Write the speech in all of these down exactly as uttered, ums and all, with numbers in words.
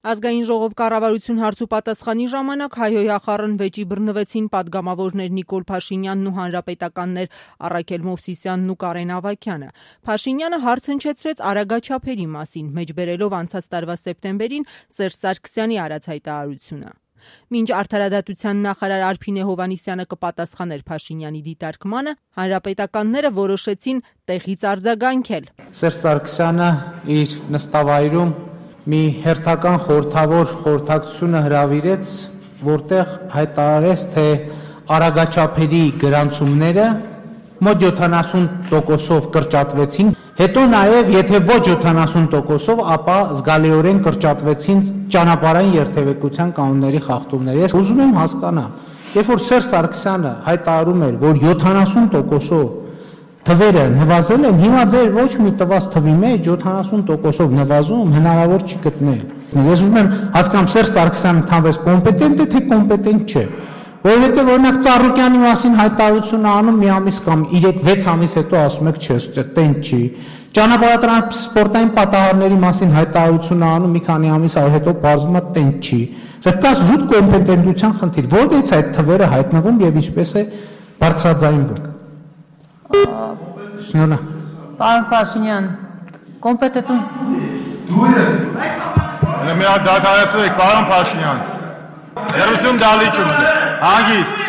Ազգային ժողով կառավարություն հարց ու պատասխանի ժամանակ հայհոյախառն վեճի բռնվեցին պատգամավորներ Նիկոլ Փաշինյանն ու հանրապետականներ Առաքել Մովսիսյանն ու Կարեն Ավագյանը։ Փաշինյանը հարց հնչեցրեց արագաչափերի մասին, մեջբերելով անցած տարվա սեպտեմբերին Սերժ Սարգսյանի արած հայտարարությունը։ Մինչ արդարադատության նախարար Արփինե Հովհաննիսյանը կպատասխաներ Փաշինյանի դիտարկմանը, հանրապետականները որոշեցին տեղից արձագանքել։ Սերժ Սարգսյանը իր նստավայրում մի հերթական խորհրդավոր խորհրդակցությունը հրավիրեց, որտեղ հայտարարեց, թե արագաչափերի գրանցումները մոտ յոթանասուն տոկոսով կրճատվեցին, հետո նաև եթե ոչ յոթանասուն տոկոսով, ապա զգալիորեն կրճատվեցին ճանապարհային երթևեկության կանոնների խախտումները։ Ես ուզում եմ հասկանամ, երբ որ Սերժ Սարգսյանը հայտարարում էր, որ յոթանասուն տոկոսով թվերը նվազել են, հիմա ձեր ոչ մի տված թվի մեջ յոթանասուն տոկոսով նվազում հնարավոր չի գտնել։ Ես ուզում եմ հասկանամ, Սերժ Սարգսյանը թավես կոմպետենտ է, թե կոմպետենտ չէ։ Որովհետև օրինակ Ծառուկյանի մասին հայտարարություն անում մի ամիս կամ երեք-վեց ամիս հետո ասում եք չէ, տենց չի։ Ճանապարհատրանսպորտային պատահարների մասին հայտարարություն անում մի քանի ամիս հետո բարձում է տենց չի։ Դա զուտ կոմպետենտության խնդիր։ Որտեղից այդ թվերը հայտնվում եւ ինչպես է բարձրաձայնվում։ Շնորհակալ։ Պարոն Փաշինյան, կոմպետենտուն։ Դու ես։ Մենք դադարեցրեք, պարոն Փաշինյան։ Երուսում դալիճում է, հանգիստ։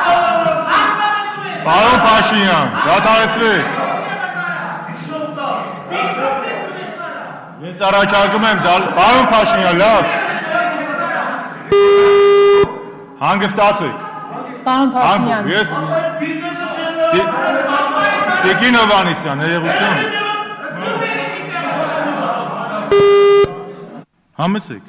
Պարոն Փաշինյան, դադարեցրեք։ Ես առաջարկում եմ, պարոն Փաշինյան, լավ։ Հանգստացեք։ Պարոն Փաշինյան։ Ես Տիկին Հովհաննիսյան, երևություն։ Համեցեք։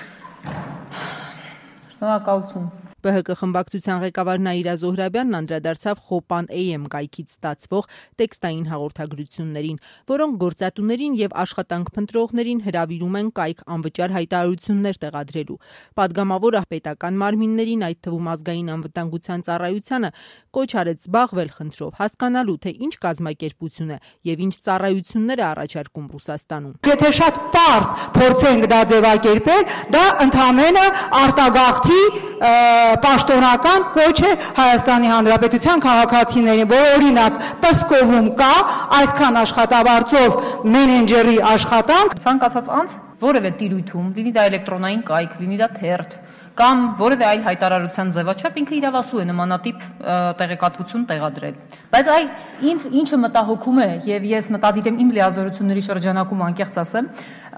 Շնորհակալություն։ Բ Հ Կ խմբակցության ղեկավար Նաիրա Զոհրաբյանն անդրադարձավ Խոպան Էյ Էմ կայքից ստացվող տեքստային հաղորդագրություններին, որոնք գործատուներին եւ աշխատանք փնտրողներին հրավիրում են կայք անվճար հայտարարություններ տեղադրելու։ Պատգամավորը պետական մարմիններին, այդ թվում ազգային անվտանգության ծառայությանը, կոչ արեց զբաղվել խնդրով, հասկանալու թե ինչ կազմակերպություն է եւ ինչ ծառայություններ է առաջարկում Ռուսաստանում։ Եթե շատ պարզ փորձենք դա ձևակերպել, դա ընդհանրապես արտագաղթի պաշտոնական կոչ է Հայաստանի Հանրապետության քաղաքացիներին, որ օրինակ Պսկովում կա այսքան աշխատավարձով մենեջերի աշխատանք, ցանկացած անձ որևէ տիրույթում, լինի դա էլեկտրոնային կայք, լինի դա թերթ կամ որևէ այլ հայտարարության ձևաչափ ինքը իրավասու է նմանատիպ տեղեկատվություն տեղադրել։ Բայց այ ինձ ինչը մտահոգում է եւ ես մտադիր եմ իմ լիազորությունների շրջանակում անկեղծ ասեմ,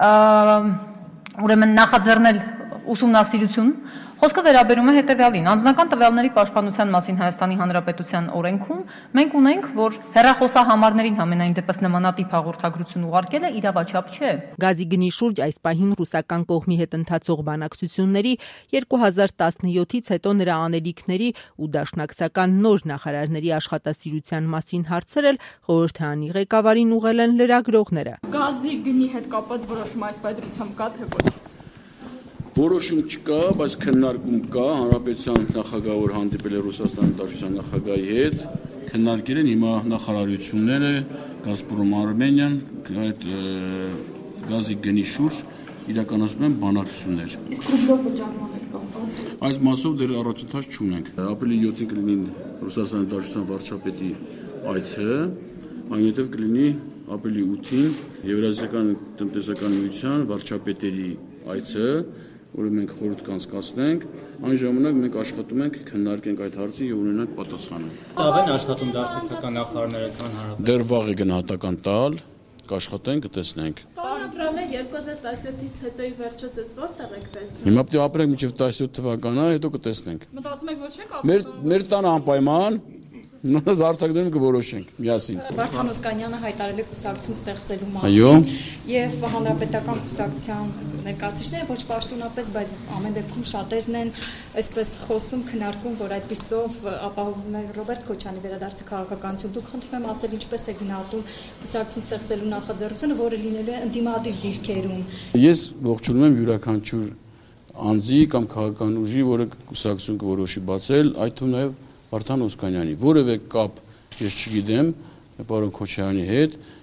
ուրեմն նախաձեռնել ուսումնասիրություն, խոսքը վերաբերում է հետևյալին. անձնական տվյալների պաշտպանության մասին Հայաստանի Հանրապետության օրենքում մենք ունենք, որ հեռախոսահամարներին համենայն դեպս նմանատիպ հաղորդագրություն ուղարկելը իրավաչափ չէ։ Գազի գնի շուրջ այս պահին ռուսական կողմի հետ ընթացող բանակցությունների երկու հազար տասնյոթից հետո նրա անելիքների ու դաշնակցական նոր նախարարների աշխատասիրության մասին հարցերել խորհրդարանի ղեկավարին ուղղել են լրագրողները։ Գազի գնի հետ կապված որոշում այս պայմանությամբ կա թե ոչ։ Որոշում չկա, բայց քննարկում կա, հանրապետության նախագահը որ հանդիպել է Ռուսաստանի Դաշնության նախագահի հետ, քննարկել են հիմա նախարարությունները, Գազպրոմ Արմենիան, այդ գազի գնի շուրջ իրականացնում են բանակցություններ։ Իսկ ռուբլով վճարման հետ կապված։ Այս մասով դեռ առաջընթաց չունենք։ Ապրիլի յոթին կլինի Ռուսաստանի Դաշնության վարչապետի այցը, այնուհետև կլինի ապրիլի ութին Եվրասիական տնտեսական միության վարչապետերի այցը, որը մենք խորհուրդ կանցկացնենք, այն ժամանակ մենք աշխատում ենք քննարկենք այդ հարցը եւ ունենանք պատասխանը։ Լավ են աշխատում դաշնակցական նախարարները ցան հարաբերական։ Դեռ վաղ է գնահատական տալ, կաշխատենք, կտեսնենք։ Պարոն Աբրամյան, երկու հազար տասնյոթից հետո ի վերջո ձեզ որտեղ եք տեսնում։ Հիմա պետք է ապրենք մինչև տասնյոթ թվականը, հետո կտեսնենք։ Մտածում եք, որ չեք ապրում։ Մեր մեր տանը անպայման Նույնպես արտակներում կորոշենք միասին։ Վարդան Օսկանյանը հայտարարել է կուսակցություն ստեղծելու մասին եւ հանրապետական կուսակցության ներկայացուցիչները ոչ պաշտոնապես, բայց ամեն դեպքում շատերն են այսպես խոսում, քննարկում, որ այդպիսով ապահովում է Ռոբերտ Քոչյանի վերադարձը քաղաքականություն։ Դուք խնդրում եմ ասել ինչպես է գնահատում կուսակցություն ստեղծելու նախաձեռնությունը, որը լինելու է ընդդիմադիր դիրքերում։ Ես ողջունում եմ յուրաքանչյուր անձի կամ քաղաքական ուժի, որը կուսակցություն կորոշի բացել, այդ թվում նաև Վարդան Օսկանյանի որևէ կապ ես չգիտեմ պարոն Քոչարյանի հետ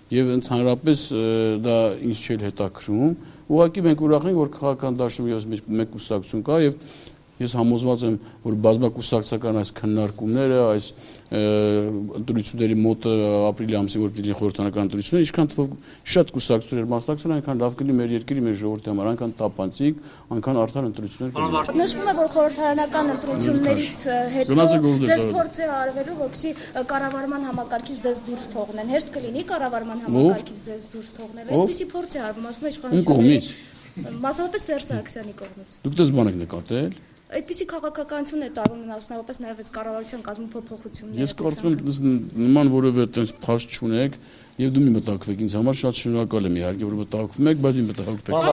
եւ ընդհանրապես դա ինձ չէր հետաքրում։ Ուղղակի մենք ուրախ ենք, որ քաղաքական դաշնամուրի մեկ կուսակցություն կա եւ ես համոզված եմ, որ բազմակուսակցական այս քննարկումները, այս ընտրությունների մոտը ապրիլի ամսին, որ դիտի խորհրդանական ընտրությունները, ինչքան թվով շատ կուսակցություններ մասնակցեն, այնքան լավ կլինի մեր երկրի, մեր ժողովրդի համար, այնքան տապանցիկ, այնքան արդար ընտրություններ կլինի։ Նշվում է, որ խորհրդարանական ընտրություններից հետո դες փորձ է արվելու, որպեսզի կառավարման համակարգից դες դուրս թողնեն։ Հեշտ կլինի կառավարման համակարգից դες դուրս թողնել։ Այդպիսի փորձ է արվում, ասում է իշխանությունները։ Մասնավորապես Սերժ Սարգսյանի կողմից։ Դուք դες բան եք նկատել։ Այդպիսի քաղաքականություն է տարվում մասնավորապես նաև այս կառավարության կազմում փոփոխությունները։ Ես կարծում եմ նման որևէ այդպես փաստ չունեք եւ դու մի մտակվեք ինձ համար շատ շնորհակալ եմ իհարկե որ մտակվում եք, բայց մի մտակվեք։